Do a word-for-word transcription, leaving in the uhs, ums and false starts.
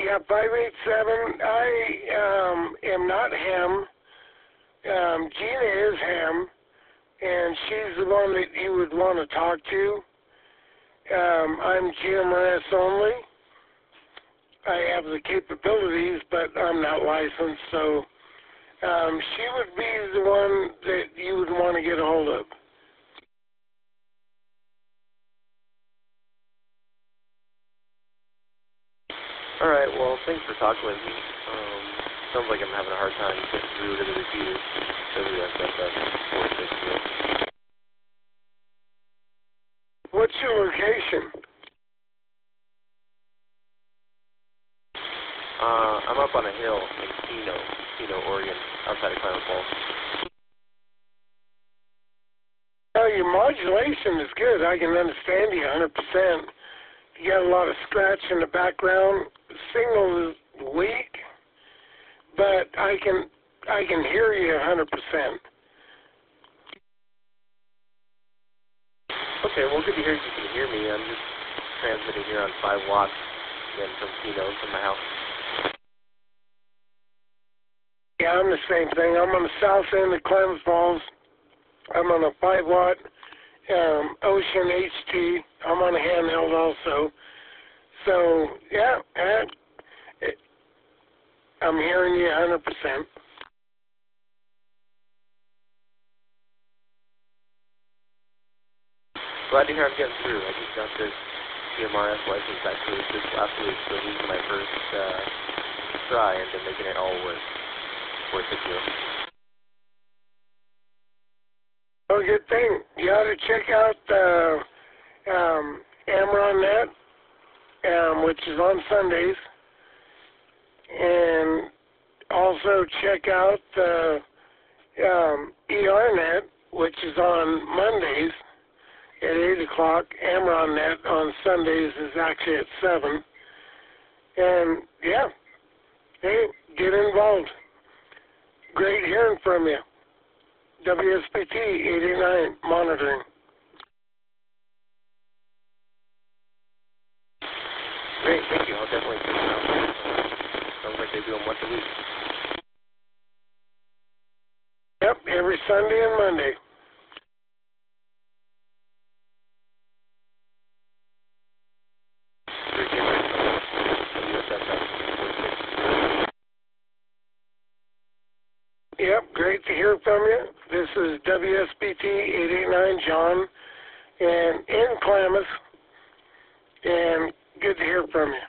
Yeah, five eight seven. I um, am not Ham. Um, Gina is Ham, and she's the one that you would want to talk to. Um, I'm Gina Morass only. I have the capabilities, but I'm not licensed, so um, she would be the one that you would want to get a hold of. All right, well, thanks for talking with me. Um, sounds like I'm having a hard time getting through to the review. W S F S four sixty. What's your location? Uh, I'm up on a hill in Keno, Keno, Oregon, outside of Klamath Falls. Well, your modulation is good. I can understand you one hundred percent. You got a lot of scratch in the background. The signal is weak, but I can I can hear you one hundred percent. Okay, well, good to hear you can hear me. I'm just transmitting here on five watts, again, from Keno, from my house. Yeah, I'm the same thing. I'm on the south end of Klamath Falls. I'm on a five watt um, Ocean H T. I'm on a handheld also. So, yeah, I, it, I'm hearing you one hundred percent. Glad to hear I'm getting through. I just got this C M R S license actually this last week, so this is my first uh, try into making it all work. Worth it, too. Oh, good thing. You ought to check out uh, um, AmronNet, um, which is on Sundays, and also check out uh, um, ERNet, which is on Mondays at eight o'clock. AmronNet on Sundays is actually at seven. And, yeah, hey, get involved. Great hearing from you. W S P T eight eighty-nine monitoring. Great, thank you. I'll definitely check it out. Sounds like they do them once a week. Yep, every Sunday and Monday. Yep, great to hear from you. This is W S P T eight eighty-nine John, and in Klamath, and good to hear from you.